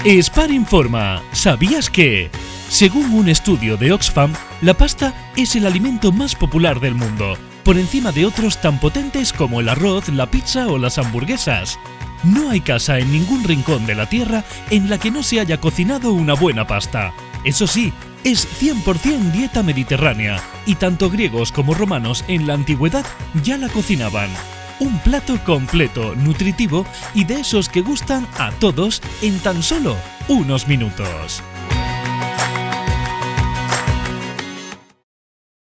Spar informa. ¿Sabías que? Según un estudio de Oxfam, la pasta es el alimento más popular del mundo, por encima de otros tan potentes como el arroz, la pizza o las hamburguesas. No hay casa en ningún rincón de la tierra en la que no se haya cocinado una buena pasta. Eso sí, es 100% dieta mediterránea, y tanto griegos como romanos en la antigüedad ya la cocinaban. Un plato completo, nutritivo y de esos que gustan a todos en tan solo unos minutos.